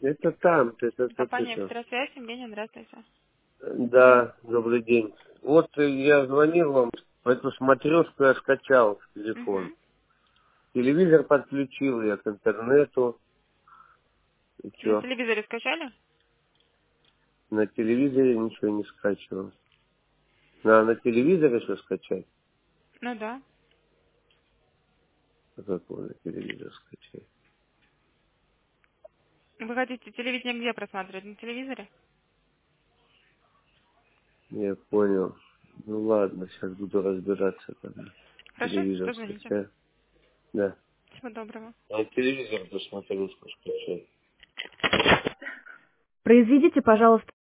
Это там, Компания «Экстрасвязь», Евгения, здравствуйте. Да, добрый день. Вот я звонил вам, эту смотрешку я скачал в телефон. Угу. Телевизор подключил я к интернету. И На что? телевизоре скачали? На телевизоре ничего не скачивал. На телевизоре что скачать? Ну да. А как его на телевизор скачать? Вы хотите телевидение где просматривать? На телевизоре? Я понял. Ну ладно, сейчас буду разбираться тогда. Хорошо, Телевизор позвоните. скачаю. Да. Всего доброго. А телевизор посмотрю, скачать. Произведите, пожалуйста,